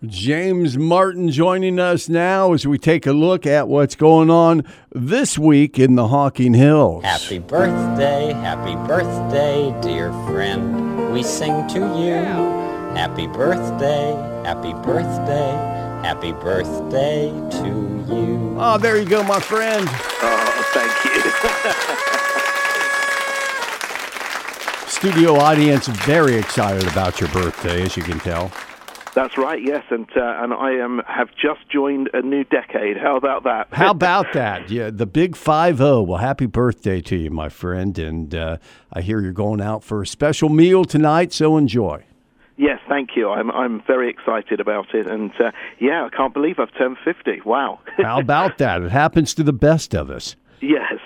James Martin joining us now as we take a look at what's going on this week in the Hocking Hills. Happy birthday, dear friend. We sing to you. Happy birthday, happy birthday to you. Oh, there you go, my friend. Oh, thank you. Studio audience very excited about your birthday, as you can tell. That's right, yes, and I have just joined a new decade. How about that? How about that? Yeah, the big 5-0. Well, happy birthday to you, my friend, and I hear you're going out for a special meal tonight, so enjoy. Yes, thank you. I'm very excited about it, and I can't believe I've turned 50. Wow. How about that? It happens to the best of us. Yes.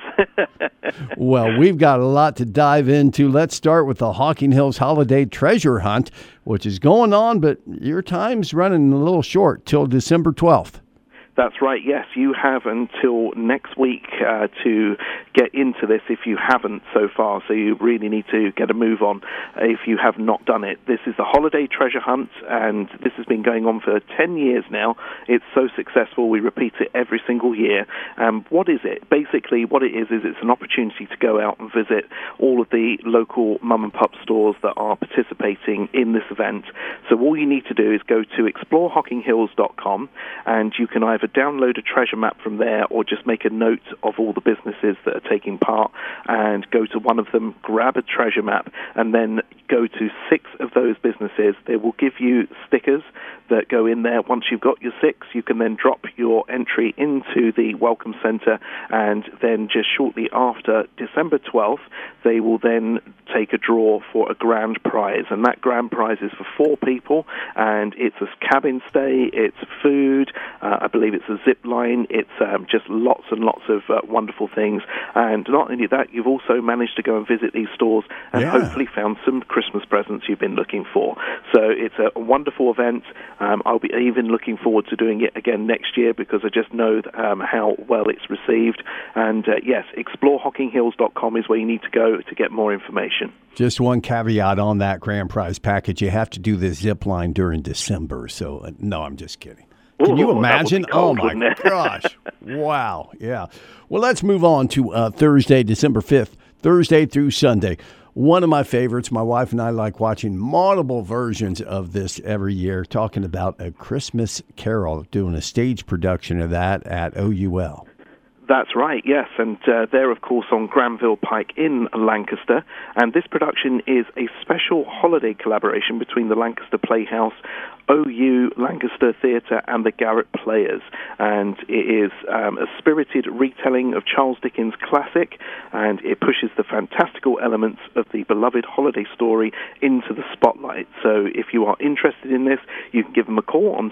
Well, we've got a lot to dive into. Let's start with the Hocking Hills Holiday Treasure Hunt, which is going on, but your time's running a little short till December 12th. That's right, yes. You have until next week to get into this if you haven't so far, so you really need to get a move on if you have not done it. This is the Holiday Treasure Hunt, and this has been going on for 10 years now. It's so successful, we repeat it every single year. What is it? Basically, what it is it's an opportunity to go out and visit all of the local mum-and-pup stores that are participating in this event. So all you need to do is go to exploreHockingHills.com, and you can either download a treasure map from there or just make a note of all the businesses that are taking part and go to one of them, grab a treasure map, and then go to 6 of those businesses. They will give you stickers that go in there. Once you've got your 6, you can then drop your entry into the Welcome Center, and then just shortly after December 12th, they will then take a draw for a grand prize, and that grand prize is for 4 people, and it's a cabin stay, it's food, I believe it's a zip line, it's just lots and lots of wonderful things. And not only that, you've also managed to go and visit these stores and hopefully found some Christmas presents you've been looking for. So it's a wonderful event. I'll be even looking forward to doing it again next year because I just know how well it's received. And yes, exploreHockingHills.com is where you need to go to get more information. Just one caveat on that grand prize package. You have to do the zip line during December. So, no, I'm just kidding. Can you imagine? Cold, oh, my gosh. Wow. Yeah. Well, let's move on to Thursday, December 5th, Thursday through Sunday. One of my favorites. My wife and I like watching multiple versions of this every year, talking about A Christmas Carol, doing a stage production of that at OUL. That's right, yes, and they're, of course, on Granville Pike in Lancaster, and this production is a special holiday collaboration between the Lancaster Playhouse, OU Lancaster Theatre, and the Garrett Players, and it is a spirited retelling of Charles Dickens' classic, and it pushes the fantastical elements of the beloved holiday story into the spotlight. So if you are interested in this, you can give them a call on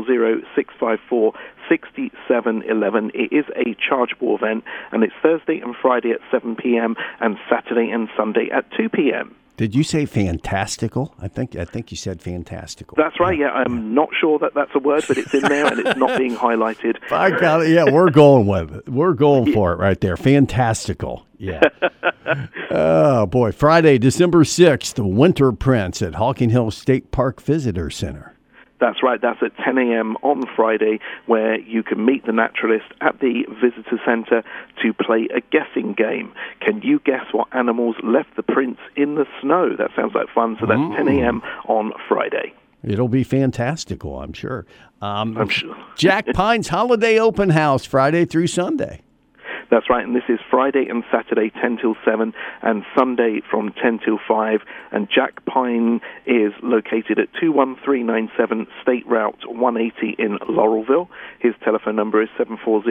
740-654-6711. It is a chargeable event, and it's Thursday and Friday at 7 p.m. and Saturday and Sunday at 2 p.m. Did you say fantastical? I think you said fantastical. That's right, yeah. I'm not sure that that's a word, but it's in there, and it's not being highlighted. I got it. Yeah, we're going with it. We're going for it right there. Fantastical. Yeah. Oh, boy. Friday, December 6th, the Winter Prince at Hocking Hills State Park Visitor Center. That's right. That's at 10 a.m. on Friday, where you can meet the naturalist at the visitor center to play a guessing game. Can you guess what animals left the prince in the snow? That sounds like fun. So that's 10 a.m. on Friday. It'll be fantastical, I'm sure. I'm sure. Jack Pine's Holiday Open House, Friday through Sunday. That's right, and this is Friday and Saturday 10 till 7 and Sunday from 10 till 5. And Jack Pine is located at 21397 State Route 180 in Laurelville. His telephone number is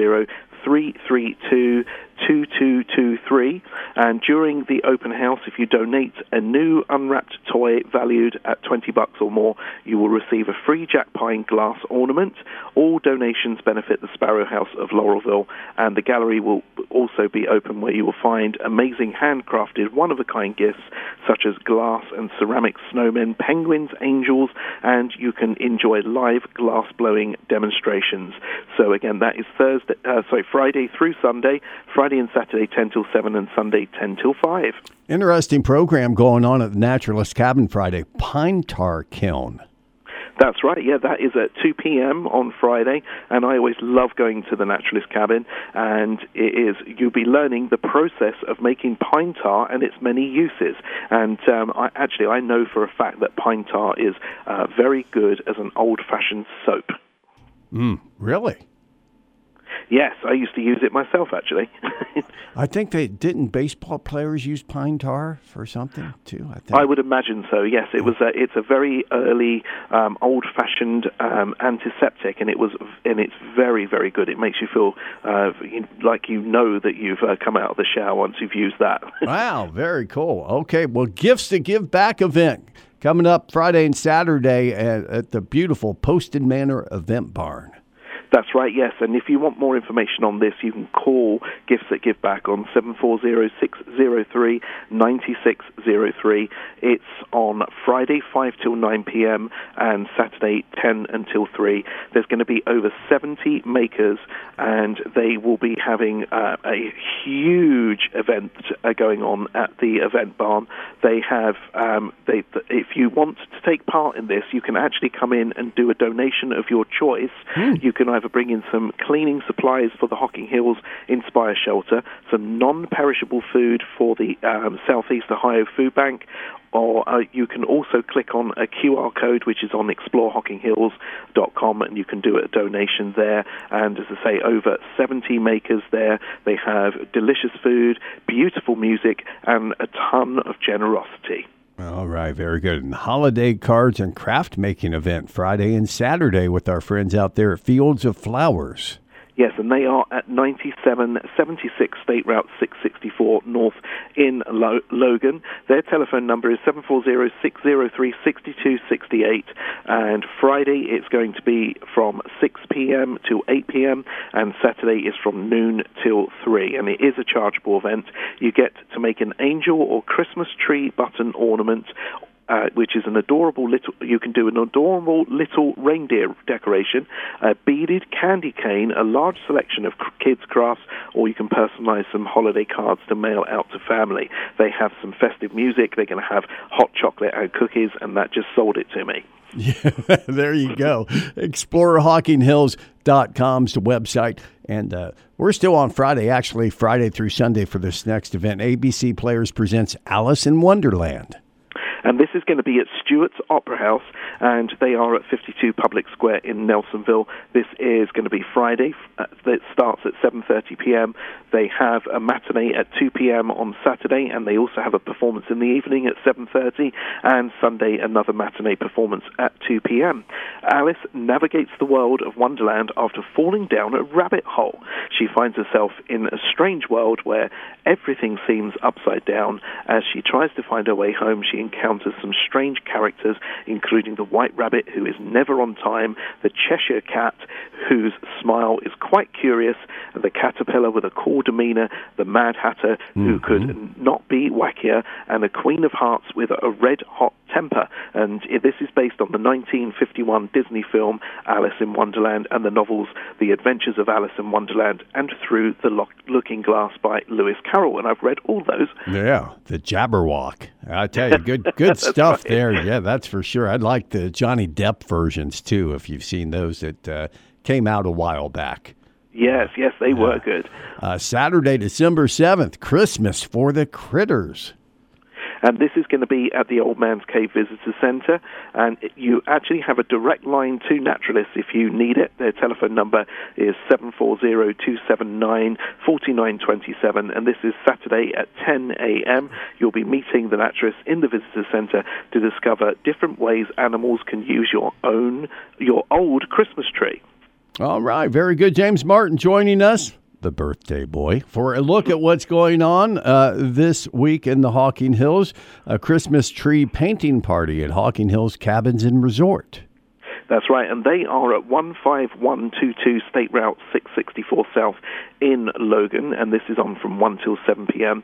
740-332-2223. And during the open house, if you donate a new unwrapped toy valued at $20 or more, you will receive a free Jack Pine glass ornament. All donations benefit the Sparrow House of Laurelville, and the gallery will also be open where you will find amazing handcrafted one-of-a-kind gifts such as glass and ceramic snowmen, penguins, angels, and you can enjoy live glass-blowing demonstrations. So again, that is Friday through Sunday, Friday and Saturday 10 till 7 and Sunday 10 till 5. Interesting program going on at the Naturalist Cabin Friday, Pine Tar Kiln. That's right, yeah, that is at 2 p.m. on Friday, and I always love going to the Naturalist Cabin, and you'll be learning the process of making pine tar and its many uses. And I know for a fact that pine tar is very good as an old-fashioned soap. Really? Yes, I used to use it myself, actually. I think didn't baseball players use pine tar for something too? I would imagine so. Yes, it's a very early, old-fashioned antiseptic, and it's very, very good. It makes you feel like you know that you've come out of the shower once you've used that. Wow, very cool. Okay, well, Gifts to Give Back event coming up Friday and Saturday at the beautiful Poston Manor Event Barn. That's right, yes. And if you want more information on this, you can call Gifts that Give Back on 740-603-9603. It's on Friday, 5 till 9 p.m., and Saturday, 10 until 3. There's going to be over 70 makers, and they will be having a huge event going on at the event barn. They have, if you want to take part in this, you can actually come in and do a donation of your choice. You can either bring in some cleaning supplies for the Hocking Hills Inspire Shelter, some non-perishable food for the Southeast Ohio Food Bank, or you can also click on a QR code which is on exploreHockingHills.com, and you can do a donation there. And as I say, over 70 makers there. They have delicious food, beautiful music, and a ton of generosity. All right, very good. And holiday cards and craft making event Friday and Saturday with our friends out there at Fields of Flowers. Yes, and they are at 9776 State Route 664 North in Logan. Their telephone number is 740-603-6268. And Friday it's going to be from 6 p.m. to 8 p.m. and Saturday is from noon till 3. And it is a chargeable event. You get to make an angel or Christmas tree button ornament, which is you can do an adorable little reindeer decoration, a beaded candy cane, a large selection of kids' crafts, or you can personalize some holiday cards to mail out to family. They have some festive music. They're going to have hot chocolate and cookies, and that just sold it to me. Yeah, there you go. ExplorerHockingHills.com's the website. And we're still on Friday, actually, Friday through Sunday for this next event. ABC Players presents Alice in Wonderland. And this is going to be at Stewart's Opera House, and they are at 52 Public Square in Nelsonville. This is going to be Friday. It starts at 7:30 p.m. They have a matinee at 2 p.m. on Saturday, and they also have a performance in the evening at 7:30, and Sunday another matinee performance at 2 p.m. Alice navigates the world of Wonderland after falling down a rabbit hole. She finds herself in a strange world where everything seems upside down. As she tries to find her way home, she encounters some strange characters, including the White Rabbit, who is never on time, the Cheshire Cat, whose smile is quite curious, the Caterpillar with a cool demeanor, the Mad Hatter, who could not be wackier, and the Queen of Hearts with a red-hot temper. And this is based on the 1951 Disney film Alice in Wonderland and the novels The Adventures of Alice in Wonderland and Through the Looking Glass by Lewis Carroll. And I've read all those. Yeah, the Jabberwock. I tell you, good stuff right there. Yeah, that's for sure. I'd like the Johnny Depp versions, too, if you've seen those that came out a while back. Yes, they were good. Saturday, December 7th, Christmas for the Critters. And this is going to be at the Old Man's Cave Visitor Center, and you actually have a direct line to naturalists if you need it. Their telephone number is 740-279-4927, and this is Saturday at 10 a.m. You'll be meeting the naturalists in the Visitor Center to discover different ways animals can use your old Christmas tree. All right, very good. James Martin joining us, the birthday boy, for a look at what's going on this week in the Hocking Hills, a Christmas tree painting party at Hocking Hills Cabins and Resort. That's right, and they are at 15122 State Route 664 South in Logan, and this is on from 1 till 7 p.m.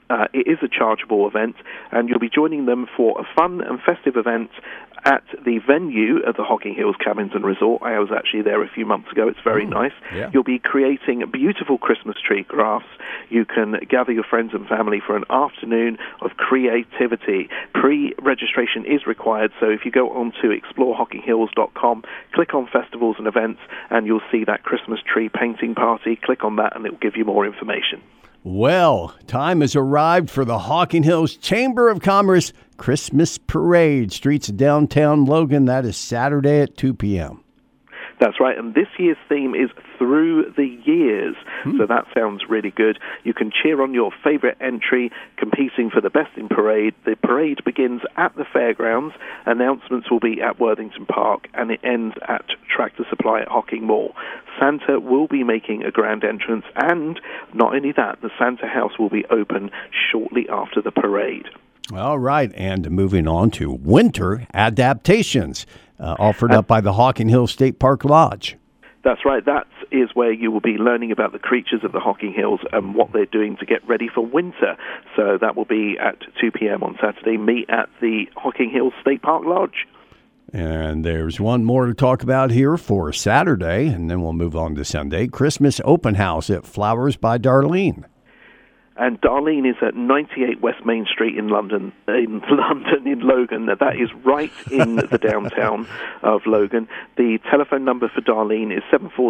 It is a chargeable event, and you'll be joining them for a fun and festive event at the venue of the Hocking Hills Cabins and Resort. I was actually there a few months ago. It's very nice. Yeah. You'll be creating beautiful Christmas tree crafts. You can gather your friends and family for an afternoon of creativity. Pre-registration is required, so if you go on to exploreHockingHills.com, click on festivals and events, and you'll see that Christmas tree painting party. Click on that, and it will give you more information. Well, time has arrived for the Hocking Hills Chamber of Commerce Christmas Parade. Streets of downtown Logan. That is Saturday at 2 p.m. That's right, and this year's theme is Through the Years, so that sounds really good. You can cheer on your favorite entry, competing for the best in parade. The parade begins at the fairgrounds, announcements will be at Worthington Park, and it ends at Tractor Supply at Hocking Mall. Santa will be making a grand entrance, and not only that, the Santa house will be open shortly after the parade. All right, and moving on to winter adaptations offered up by the Hocking Hills State Park Lodge. That's right. That is where you will be learning about the creatures of the Hocking Hills and what they're doing to get ready for winter. So that will be at 2 p.m. on Saturday. Meet at the Hocking Hills State Park Lodge. And there's one more to talk about here for Saturday, and then we'll move on to Sunday. Christmas Open House at Flowers by Darlene. And Darlene is at 98 West Main Street in Logan. That is right in the downtown of Logan. The telephone number for Darlene is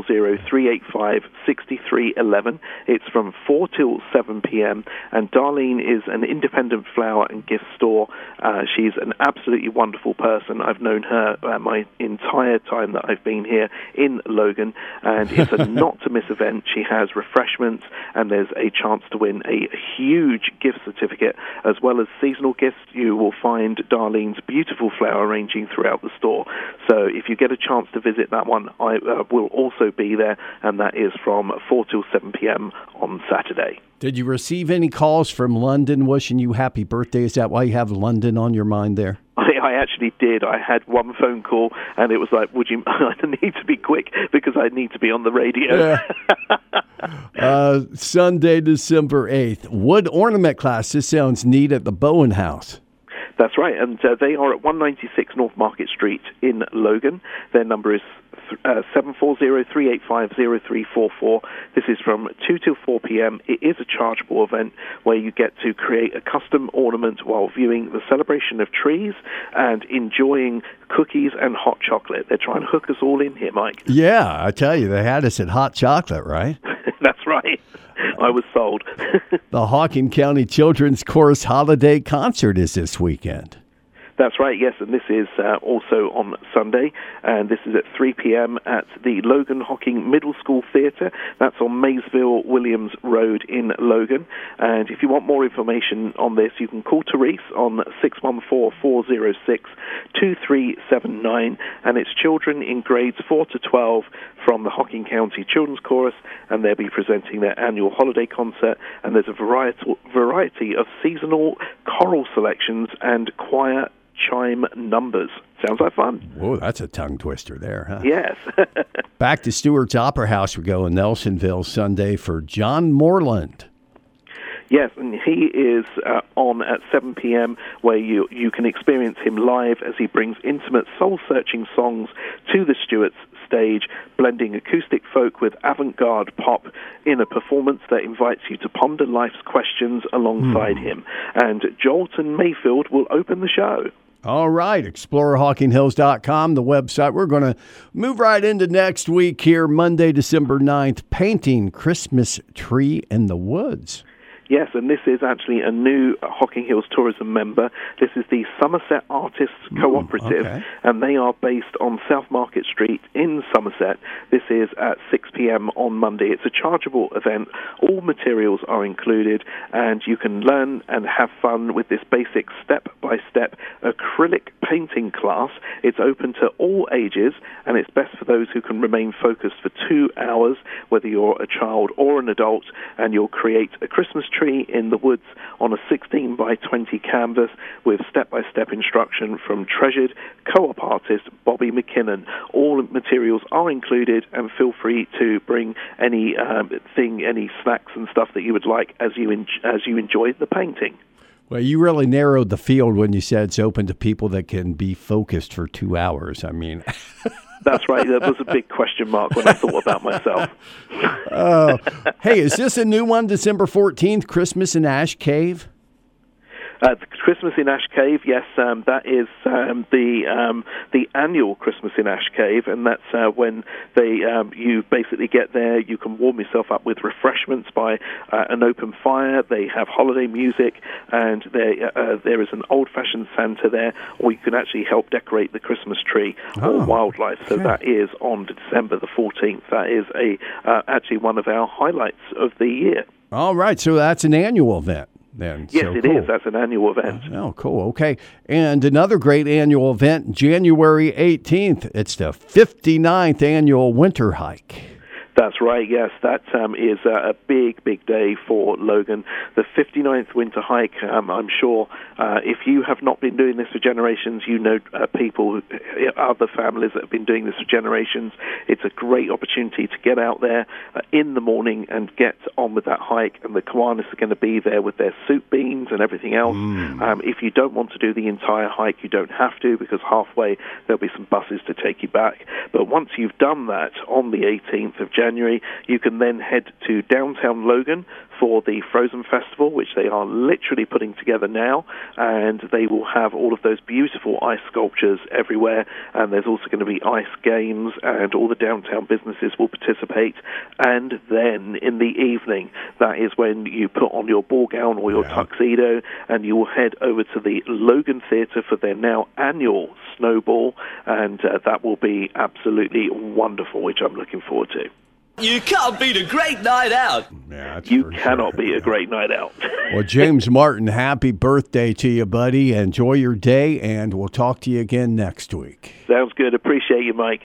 740-385-6311. It's from 4 till 7 p.m. And Darlene is an independent flower and gift store. She's an absolutely wonderful person. I've known her my entire time that I've been here in Logan. And it's a not-to-miss event. She has refreshments, and there's a chance to win a huge gift certificate, as well as seasonal gifts. You will find Darlene's beautiful flower arranging throughout the store. So if you get a chance to visit that one, I will also be there, and that is from 4 till 7 p.m. on Saturday. Did you receive any calls from London wishing you happy birthday? Is that why you have London on your mind there? I actually did. I had one phone call, and it was like, I need to be quick because I need to be on the radio. Yeah. Sunday, December 8th. Wood ornament class. This sounds neat at the Bowen House. That's right, and they are at 196 North Market Street in Logan. Their number is 740-385-0344. This is from 2 till 4 p.m. It is a chargeable event where you get to create a custom ornament while viewing the celebration of trees and enjoying cookies and hot chocolate. They're trying to hook us all in here, Mike. Yeah, I tell you, they had us at hot chocolate, right? That's right. I was sold. The Hocking County Children's Chorus Holiday Concert is this weekend. That's right, yes, and this is also on Sunday, and this is at 3 p.m. at the Logan Hocking Middle School Theatre. That's on Maysville Williams Road in Logan. And if you want more information on this, you can call Therese on 614-406-2379, and it's children in grades 4 to 12 from the Hocking County Children's Chorus, and they'll be presenting their annual holiday concert, and there's a variety of seasonal choral selections and choir chime numbers. Sounds like fun. Whoa, that's a tongue twister there, huh? Yes. Back to Stewart's Opera House we go in Nelsonville Sunday for John Moreland. Yes, and he is on at 7 p.m. where you can experience him live as he brings intimate, soul-searching songs to the Stewart's stage, blending acoustic folk with avant-garde pop in a performance that invites you to ponder life's questions alongside him. And Jolton Mayfield will open the show. All right, ExploreHockingHills.com, the website. We're going to move right into next week here, Monday, December 9th, painting Christmas tree in the woods. Yes, and this is actually a new Hocking Hills tourism member. This is the Somerset Artists Cooperative, and they are based on South Market Street in Somerset. This is at 6 p.m. on Monday. It's a chargeable event. All materials are included, and you can learn and have fun with this basic step-by-step acrylic painting class. It's open to all ages, and it's best for those who can remain focused for 2 hours, whether you're a child or an adult, and you'll create a Christmas tree in the woods on a 16 by 20 canvas with step-by-step instruction from treasured co-op artist Bobby McKinnon. All materials are included, and feel free to bring any any snacks and stuff that you would like as you enjoy the painting. Well, you really narrowed the field when you said it's open to people that can be focused for 2 hours. I mean... That's right. That was a big question mark when I thought about myself. Hey, is this a new one, December 14th, Christmas in Ash Cave? The Christmas in Ash Cave, yes, that is the annual Christmas in Ash Cave, and that's when you basically get there. You can warm yourself up with refreshments by an open fire. They have holiday music, and there is an old-fashioned Santa there, or you can actually help decorate the Christmas tree or wildlife. So that is on December the 14th. That is actually one of our highlights of the year. All right, so that's an annual event. Then. Yes, so it cool. is. That's an annual event. Oh, cool. Okay. And another great annual event, January 18th. It's the 59th annual winter hike. That's right, yes. That is a big, big day for Logan. The 59th winter hike, I'm sure if you have not been doing this for generations, you know people, other families that have been doing this for generations. It's a great opportunity to get out there in the morning and get on with that hike, and the Kiwanis are going to be there with their soup beans and everything else. If you don't want to do the entire hike, you don't have to, because halfway there'll be some buses to take you back. But once you've done that on the 18th of January, you can then head to downtown Logan for the Frozen Festival, which they are literally putting together now, and they will have all of those beautiful ice sculptures everywhere, and there's also going to be ice games, and all the downtown businesses will participate. And then in the evening, that is when you put on your ball gown or your tuxedo, and you will head over to the Logan Theatre for their now annual Snowball, and that will be absolutely wonderful, which I'm looking forward to. You can't beat a great night out. Yeah, you cannot beat a great night out. Well, James Martin, happy birthday to you, buddy. Enjoy your day, and we'll talk to you again next week. Sounds good. Appreciate you, Mike.